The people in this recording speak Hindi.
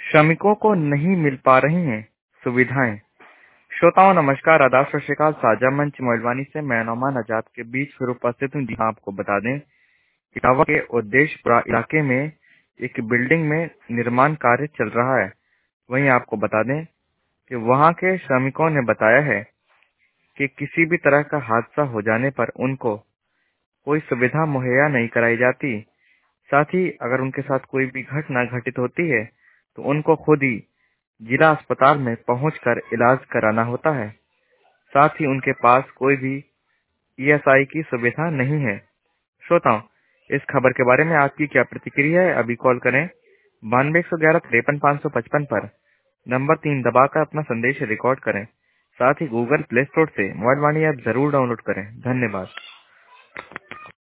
श्रमिकों को नहीं मिल पा रही हैं सुविधाएं। श्रोताओं नमस्कार, आदाब, सत श्री अकाल। साझा मंच मोइलवानी से मैं नौमान आजाद के बीच फिर उपस्थित हूँ। जी हाँ, आपको बता दें, इटावा के उद्देश्यपुरा इलाके में एक बिल्डिंग में निर्माण कार्य चल रहा है। वहीं आपको बता दें कि वहां के श्रमिकों ने बताया है कि किसी भी तरह का हादसा हो जाने पर उनको कोई सुविधा मुहैया नहीं कराई जाती। साथ ही अगर उनके साथ कोई भी घटना घटित होती है तो उनको खुद ही जिला अस्पताल में पहुंचकर इलाज कराना होता है। साथ ही उनके पास कोई भी ईएसआई की सुविधा नहीं है। श्रोताओं, इस खबर के बारे में आपकी क्या प्रतिक्रिया है? अभी कॉल करें 9211-53-555 पर। नंबर 3 दबाकर अपना संदेश रिकॉर्ड करें। साथ ही गूगल प्ले स्टोर से मोबाइल वाणी ऐप जरूर डाउनलोड करें। धन्यवाद।